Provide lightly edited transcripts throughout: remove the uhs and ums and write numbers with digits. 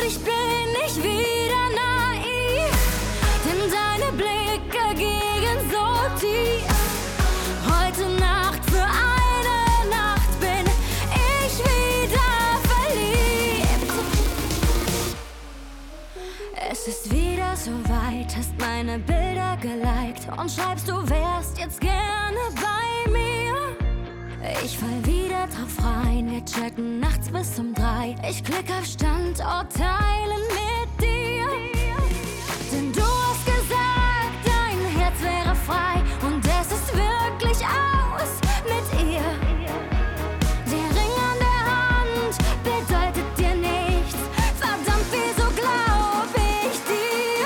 dich bin ich wieder naiv, denn deine Blicke gehen so tief. Heute Nacht, für eine Nacht bin ich wieder verliebt. Es ist wieder soweit, hast meine Bilder geliked und schreibst, du wärst jetzt gerne bei mir. Ich fall wieder drauf rein, wir chatten nachts bis um 3. Ich klick auf Standort teilen mit dir. Denn du hast gesagt, dein Herz wäre frei und es ist wirklich aus mit ihr. Der Ring an der Hand bedeutet dir nichts. Verdammt, wieso glaub ich dir?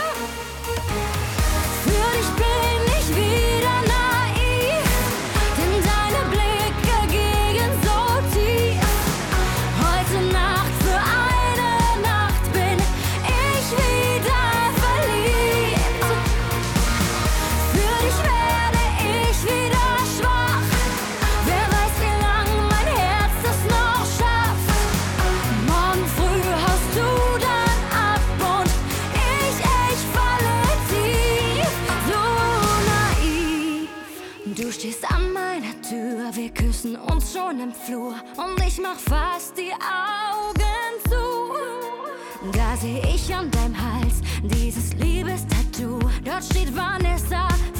Für dich bin ich wieder naiv, denn deine Blicke gehen so tief. Heute Nacht, für eine Nacht bin ich wieder verliebt. Für dich werde ich wieder schwach. Wer weiß, wie lang mein Herz das noch schafft. Morgen früh haust du dann ab und ich falle tief. So naiv. Du stehst an meiner Tür, wir küssen uns schon im Flur und ich mach fast die Augen zu. Da seh ich an deinem Hals dieses Liebestattoo. Dort steht Vanessa